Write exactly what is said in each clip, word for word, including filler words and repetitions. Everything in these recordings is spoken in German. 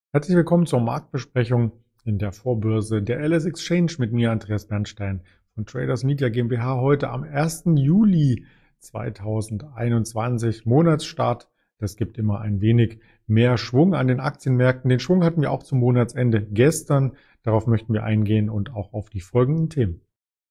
Herzlich willkommen zur Marktbesprechung in der Vorbörse der L S Exchange mit mir, Andreas Bernstein von Traders Media GmbH. Heute am ersten Juli zweitausendeinundzwanzig, Monatsstart. Das gibt immer ein wenig mehr Schwung an den Aktienmärkten. Den Schwung hatten wir auch zum Monatsende gestern. Darauf möchten wir eingehen und auch auf die folgenden Themen.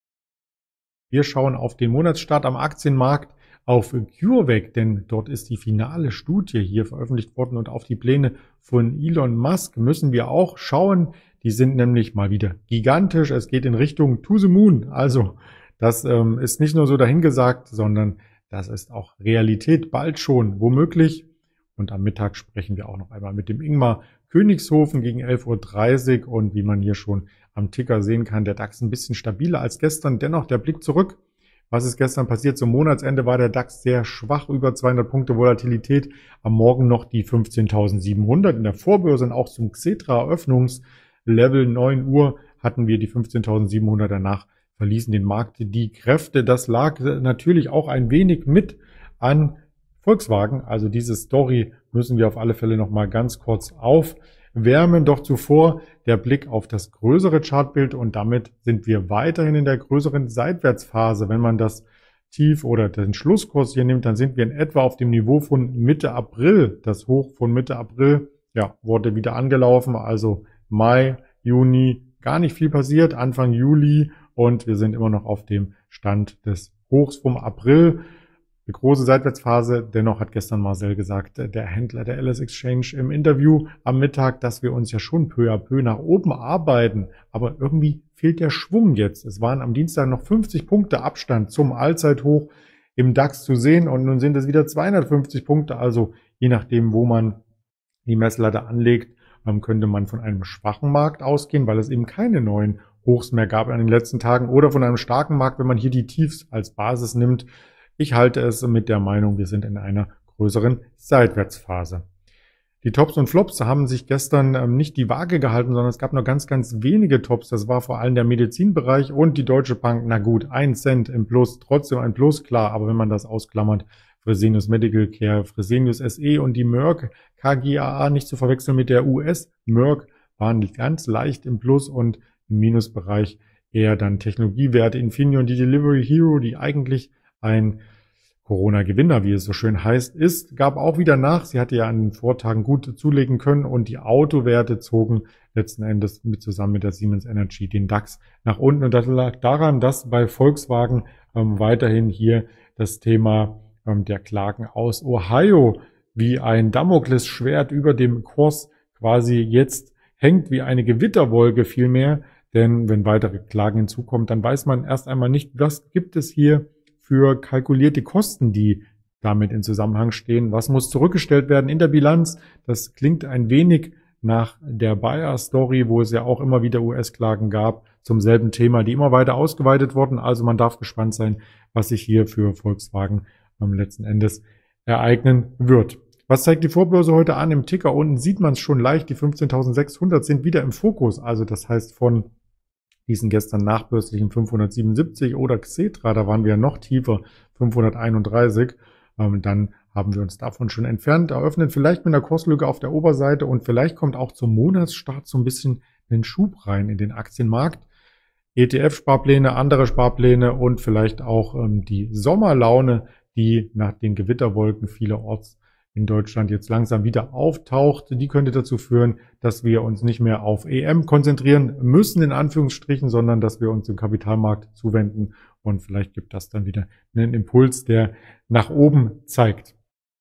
Wir schauen auf den Monatsstart am Aktienmarkt, auf CureVac, denn dort ist die finale Studie hier veröffentlicht worden und auf die Pläne von Elon Musk müssen wir auch schauen. Die sind nämlich mal wieder gigantisch. Es geht in Richtung to the moon. Also das ähm, ist nicht nur so dahingesagt, sondern das ist auch Realität bald schon, womöglich. Und am Mittag sprechen wir auch noch einmal mit dem Ingmar Königshofen gegen elf Uhr dreißig. Und wie man hier schon am Ticker sehen kann, der DAX ein bisschen stabiler als gestern. Dennoch der Blick zurück. Was ist gestern passiert? Zum Monatsende war der DAX sehr schwach, über zweihundert Punkte Volatilität. Am Morgen noch die fünfzehntausendsiebenhundert. In der Vorbörse und auch zum Xetra-Eröffnungslevel neun Uhr hatten wir die fünfzehntausendsiebenhundert. Danach verließen den Markt die Kräfte. Das lag natürlich auch ein wenig mit an Volkswagen. Also diese Story müssen wir auf alle Fälle noch mal ganz kurz aufwärmen. Doch zuvor der Blick auf das größere Chartbild und damit sind wir weiterhin in der größeren Seitwärtsphase. Wenn man das Tief oder den Schlusskurs hier nimmt, dann sind wir in etwa auf dem Niveau von Mitte April. Das Hoch von Mitte April, ja, wurde wieder angelaufen. Also Mai, Juni, gar nicht viel passiert. Anfang Juli und wir sind immer noch auf dem Stand des Hochs vom April. Eine große Seitwärtsphase. Dennoch hat gestern Marcel gesagt, der Händler der L S Exchange im Interview am Mittag, dass wir uns ja schon peu à peu nach oben arbeiten. Aber irgendwie fehlt der Schwung jetzt. Es waren am Dienstag noch fünfzig Punkte Abstand zum Allzeithoch im DAX zu sehen und nun sind es wieder zweihundertfünfzig Punkte. Also je nachdem, wo man die Messlatte anlegt, könnte man von einem schwachen Markt ausgehen, weil es eben keine neuen Hochs mehr gab in den letzten Tagen oder von einem starken Markt, wenn man hier die Tiefs als Basis nimmt. Ich halte es mit der Meinung, wir sind in einer größeren Seitwärtsphase. Die Tops und Flops haben sich gestern ähm, nicht die Waage gehalten, sondern es gab nur ganz, ganz wenige Tops. Das war vor allem der Medizinbereich und die Deutsche Bank. Na gut, ein Cent im Plus, trotzdem ein Plus, klar. Aber wenn man das ausklammert, Fresenius Medical Care, Fresenius S E und die Merck K G A A, nicht zu verwechseln mit der U S Merck, waren ganz leicht im Plus und im Minusbereich eher dann Technologiewerte, Infineon, die Delivery Hero, die eigentlich ein Corona-Gewinner, wie es so schön heißt, ist, gab auch wieder nach. Sie hatte ja an den Vortagen gut zulegen können und die Autowerte zogen letzten Endes mit zusammen mit der Siemens Energy den DAX nach unten. Und das lag daran, dass bei Volkswagen ähm, weiterhin hier das Thema ähm, der Klagen aus Ohio wie ein Damoklesschwert über dem Kurs quasi jetzt hängt, wie eine Gewitterwolke vielmehr. Denn wenn weitere Klagen hinzukommen, dann weiß man erst einmal nicht, was gibt es hier für kalkulierte Kosten, die damit in Zusammenhang stehen. Was muss zurückgestellt werden in der Bilanz? Das klingt ein wenig nach der Bayer-Story, wo es ja auch immer wieder U S-Klagen gab zum selben Thema, die immer weiter ausgeweitet wurden. Also man darf gespannt sein, was sich hier für Volkswagen am letzten Endes ereignen wird. Was zeigt die Vorbörse heute an? Im Ticker unten sieht man es schon leicht. Die fünfzehntausendsechshundert sind wieder im Fokus. Also das heißt von diesen gestern nachbörslichen fünfhundertsiebenundsiebzig oder Xetra, da waren wir ja noch tiefer, fünfhunderteinunddreißig. Ähm, dann haben wir uns davon schon entfernt, eröffnet vielleicht mit einer Kurslücke auf der Oberseite und vielleicht kommt auch zum Monatsstart so ein bisschen einen Schub rein in den Aktienmarkt. E T F-Sparpläne, andere Sparpläne und vielleicht auch ähm, die Sommerlaune, die nach den Gewitterwolken vielerorts in Deutschland jetzt langsam wieder auftaucht, die könnte dazu führen, dass wir uns nicht mehr auf E M konzentrieren müssen, in Anführungsstrichen, sondern dass wir uns dem Kapitalmarkt zuwenden und vielleicht gibt das dann wieder einen Impuls, der nach oben zeigt.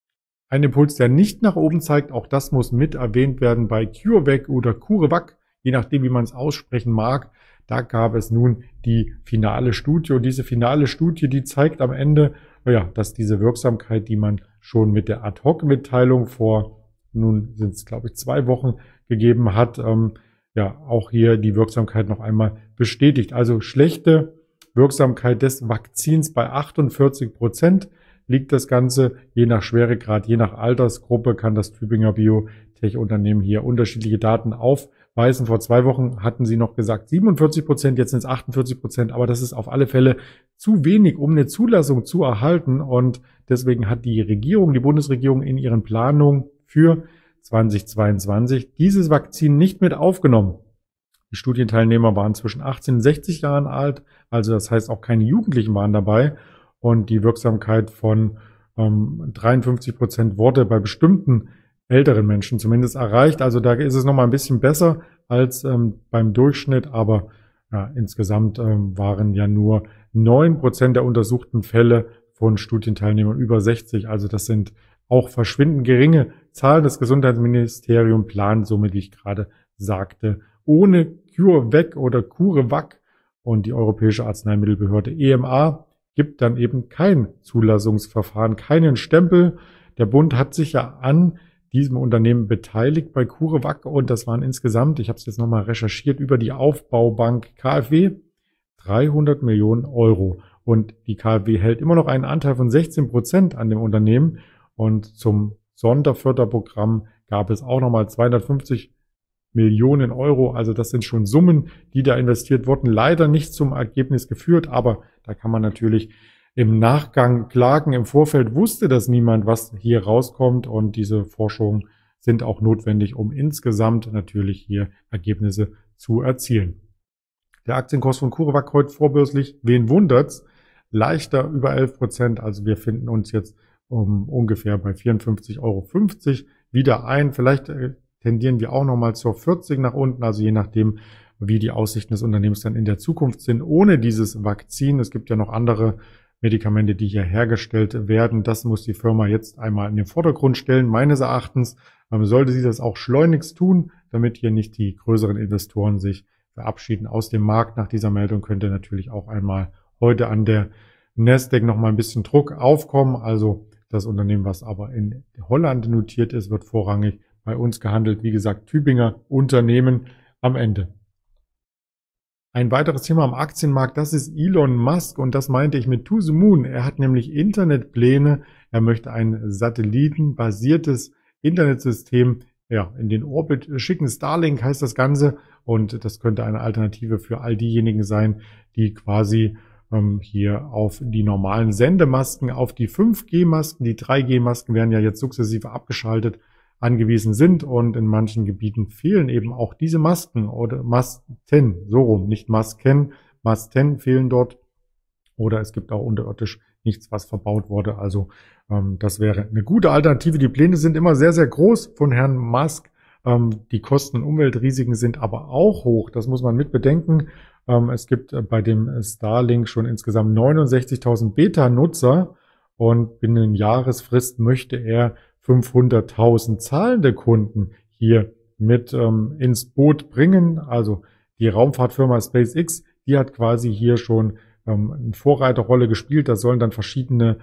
Ein Impuls, der nicht nach oben zeigt, auch das muss mit erwähnt werden bei CureVac oder CureVac, je nachdem, wie man es aussprechen mag. Da gab es nun die finale Studie und diese finale Studie, die zeigt am Ende, ja, dass diese Wirksamkeit, die man schon mit der Ad-Hoc-Mitteilung vor, nun sind es glaube ich zwei Wochen gegeben hat, ähm, ja, auch hier die Wirksamkeit noch einmal bestätigt. Also schlechte Wirksamkeit des Vakzins bei achtundvierzig Prozent liegt das Ganze, je nach Schweregrad, je nach Altersgruppe kann das Tübinger Biotech-Unternehmen hier unterschiedliche Daten aufweisen. Vor zwei Wochen hatten sie noch gesagt siebenundvierzig Prozent, jetzt sind es achtundvierzig Prozent, aber das ist auf alle Fälle zu wenig, um eine Zulassung zu erhalten und deswegen hat die Regierung, die Bundesregierung in ihren Planungen für zweitausendzweiundzwanzig dieses Vakzin nicht mit aufgenommen. Die Studienteilnehmer waren zwischen achtzehn und sechzig Jahren alt, also das heißt auch keine Jugendlichen waren dabei und die Wirksamkeit von ähm, dreiundfünfzig Prozent wurde bei bestimmten älteren Menschen zumindest erreicht. Also da ist es nochmal ein bisschen besser als ähm, beim Durchschnitt, aber ja, insgesamt ähm, waren ja nur neun Prozent der untersuchten Fälle von Studienteilnehmern über sechzig. Also das sind auch verschwindend geringe Zahlen. Das Gesundheitsministerium plant somit, wie ich gerade sagte, ohne CureVac oder CureVac und die Europäische Arzneimittelbehörde E M A gibt dann eben kein Zulassungsverfahren, keinen Stempel. Der Bund hat sich ja an diesem Unternehmen beteiligt bei CureVac und das waren insgesamt, ich habe es jetzt nochmal recherchiert, über die Aufbaubank K f W dreihundert Millionen Euro. Und die K f W hält immer noch einen Anteil von sechzehn Prozent an dem Unternehmen und zum Sonderförderprogramm gab es auch nochmal zweihundertfünfzig Millionen Euro. Also das sind schon Summen, die da investiert wurden. Leider nicht zum Ergebnis geführt, aber da kann man natürlich im Nachgang klagen. Im Vorfeld wusste das niemand, was hier rauskommt und diese Forschungen sind auch notwendig, um insgesamt natürlich hier Ergebnisse zu erzielen. Der Aktienkurs von CureVac heute vorbörslich, wen wundert's? Leichter über elf Prozent. Also wir finden uns jetzt um ungefähr bei vierundfünfzig Euro fünfzig wieder ein. Vielleicht äh, tendieren wir auch nochmal zur vierzig nach unten, also je nachdem, wie die Aussichten des Unternehmens dann in der Zukunft sind, ohne dieses Vakzin. Es gibt ja noch andere Medikamente, die hier hergestellt werden. Das muss die Firma jetzt einmal in den Vordergrund stellen. Meines Erachtens ähm, sollte sie das auch schleunigst tun, damit hier nicht die größeren Investoren sich verabschieden aus dem Markt. Nach dieser Meldung könnte natürlich auch einmal heute an der Nasdaq noch mal ein bisschen Druck aufkommen. Also das Unternehmen, was aber in Holland notiert ist, wird vorrangig bei uns gehandelt. Wie gesagt, Tübinger Unternehmen am Ende. Ein weiteres Thema am Aktienmarkt, das ist Elon Musk und das meinte ich mit To the Moon. Er hat nämlich Internetpläne. Er möchte ein satellitenbasiertes Internetsystem ja, in den Orbit schicken. Starlink heißt das Ganze und das könnte eine Alternative für all diejenigen sein, die quasi ähm, hier auf die normalen Sendemasken, auf die fünf G Masken, die drei G Masken werden ja jetzt sukzessive abgeschaltet, angewiesen sind und in manchen Gebieten fehlen eben auch diese Masken oder Masten, so rum, nicht Masken, Masten fehlen dort oder es gibt auch unterirdisch nichts, was verbaut wurde. Also ähm, das wäre eine gute Alternative. Die Pläne sind immer sehr, sehr groß von Herrn Musk. Ähm, die Kosten und Umweltrisiken sind aber auch hoch. Das muss man mit bedenken. Ähm, es gibt bei dem Starlink schon insgesamt neunundsechzigtausend Beta-Nutzer und binnen Jahresfrist möchte er fünfhunderttausend zahlende Kunden hier mit ähm, ins Boot bringen. Also die Raumfahrtfirma SpaceX, die hat quasi hier schon ähm, eine Vorreiterrolle gespielt. Da sollen dann verschiedene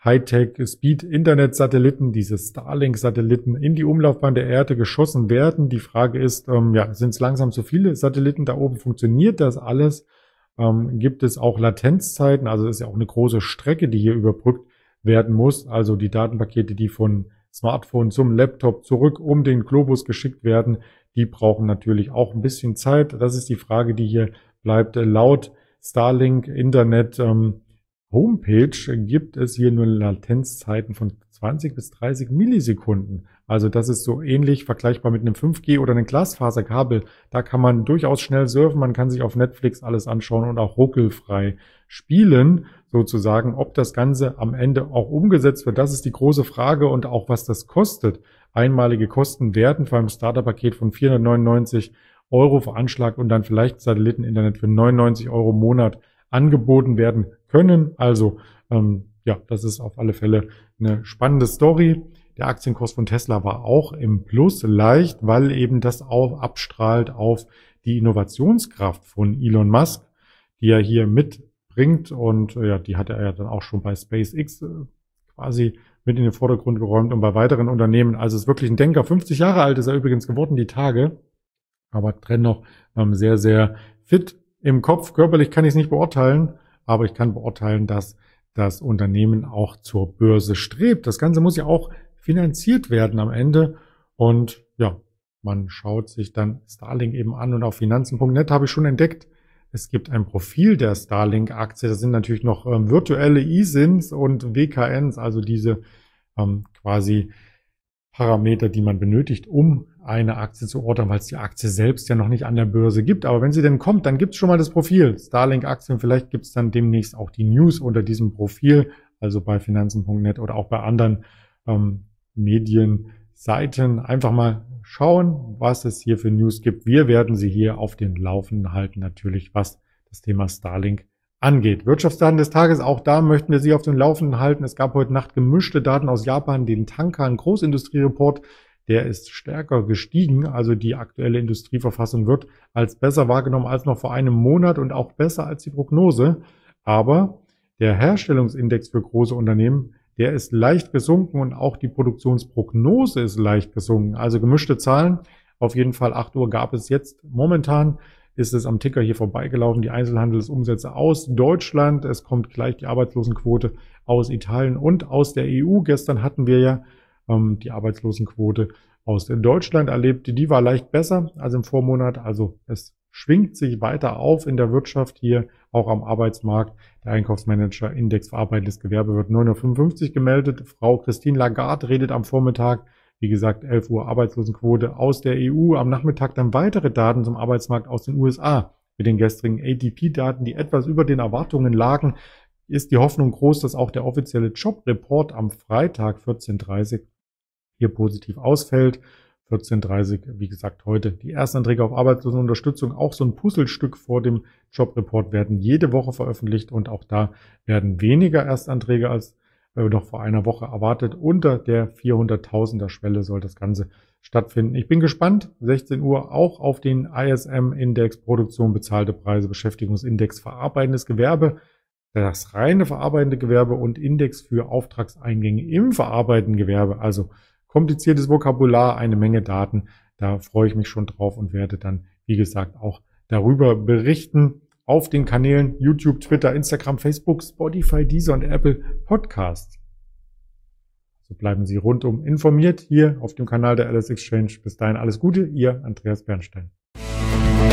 Hightech-Speed-Internet-Satelliten, diese Starlink-Satelliten, in die Umlaufbahn der Erde geschossen werden. Die Frage ist, ähm, ja, sind es langsam zu viele Satelliten da oben? Funktioniert das alles? Ähm, gibt es auch Latenzzeiten? Also das ist ja auch eine große Strecke, die hier überbrückt werden muss. Also die Datenpakete, die von Smartphone zum Laptop zurück um den Globus geschickt werden, die brauchen natürlich auch ein bisschen Zeit. Das ist die Frage, die hier bleibt. Laut Starlink Internet ähm, Homepage gibt es hier nur Latenzzeiten von zwanzig bis dreißig Millisekunden. Also das ist so ähnlich vergleichbar mit einem fünf G oder einem Glasfaserkabel. Da kann man durchaus schnell surfen, man kann sich auf Netflix alles anschauen und auch ruckelfrei spielen, sozusagen. Ob das Ganze am Ende auch umgesetzt wird, das ist die große Frage und auch was das kostet. Einmalige Kosten werden vor einem Starterpaket von vierhundertneunundneunzig Euro veranschlagt und dann vielleicht Satelliteninternet für neunundneunzig Euro im Monat angeboten werden können. Also ähm, ja, das ist auf alle Fälle eine spannende Story. Der Aktienkurs von Tesla war auch im Plus leicht, weil eben das auch abstrahlt auf die Innovationskraft von Elon Musk, die er hier mitbringt und ja, die hat er ja dann auch schon bei SpaceX äh, quasi mit in den Vordergrund geräumt und bei weiteren Unternehmen. Also es ist wirklich ein Denker. fünfzig Jahre alt ist er übrigens geworden, die Tage, aber dennoch ähm, sehr, sehr fit im Kopf. Körperlich kann ich es nicht beurteilen, aber ich kann beurteilen, dass das Unternehmen auch zur Börse strebt. Das Ganze muss ja auch finanziert werden am Ende. Und ja, man schaut sich dann Starlink eben an und auf Finanzen Punkt net habe ich schon entdeckt, es gibt ein Profil der Starlink-Aktie. Das sind natürlich noch ähm, virtuelle I S I Ns und W K Ns, also diese ähm, quasi Parameter, die man benötigt, um eine Aktie zu ordern, weil es die Aktie selbst ja noch nicht an der Börse gibt. Aber wenn sie denn kommt, dann gibt es schon mal das Profil Starlink-Aktien. Vielleicht gibt es dann demnächst auch die News unter diesem Profil, also bei finanzen punkt net oder auch bei anderen ähm, Medienseiten. Einfach mal schauen, was es hier für News gibt. Wir werden Sie hier auf den Laufenden halten, natürlich, was das Thema Starlink angeht. Wirtschaftsdaten des Tages, auch da möchten wir Sie auf den Laufenden halten. Es gab heute Nacht gemischte Daten aus Japan, den Tankan Großindustriereport, der ist stärker gestiegen. Also die aktuelle Industrieverfassung wird als besser wahrgenommen als noch vor einem Monat und auch besser als die Prognose. Aber der Herstellungsindex für große Unternehmen, der ist leicht gesunken und auch die Produktionsprognose ist leicht gesunken. Also gemischte Zahlen. Auf jeden Fall acht Uhr gab es jetzt momentan. Ist es am Ticker hier vorbeigelaufen, die Einzelhandelsumsätze aus Deutschland. Es kommt gleich die Arbeitslosenquote aus Italien und aus der E U. Gestern hatten wir ja ähm, die Arbeitslosenquote aus Deutschland erlebt. Die war leicht besser als im Vormonat. Also es schwingt sich weiter auf in der Wirtschaft hier, auch am Arbeitsmarkt. Der Einkaufsmanager-Index verarbeitendes Gewerbe wird neun Uhr fünfundfünfzig gemeldet. Frau Christine Lagarde redet am Vormittag. Wie gesagt, elf Uhr Arbeitslosenquote aus der E U. Am Nachmittag dann weitere Daten zum Arbeitsmarkt aus den U S A. Mit den gestrigen A D P-Daten, die etwas über den Erwartungen lagen, ist die Hoffnung groß, dass auch der offizielle Jobreport am Freitag vierzehn Uhr dreißig hier positiv ausfällt. vierzehn Uhr dreißig, wie gesagt, heute die Erstanträge auf Arbeitslosenunterstützung. Auch so ein Puzzlestück vor dem Jobreport werden jede Woche veröffentlicht und auch da werden weniger Erstanträge als noch vor einer Woche erwartet. Unter der vierhunderttausender Schwelle soll das Ganze stattfinden. Ich bin gespannt. sechzehn Uhr auch auf den I S M-Index, Produktion, bezahlte Preise, Beschäftigungsindex, verarbeitendes Gewerbe, das reine verarbeitende Gewerbe und Index für Auftragseingänge im verarbeitenden Gewerbe. Also kompliziertes Vokabular, eine Menge Daten. Da freue ich mich schon drauf und werde dann, wie gesagt, auch darüber berichten. Auf den Kanälen YouTube, Twitter, Instagram, Facebook, Spotify, Deezer und Apple Podcasts. So bleiben Sie rundum informiert hier auf dem Kanal der Alice Exchange. Bis dahin alles Gute, Ihr Andreas Bernstein.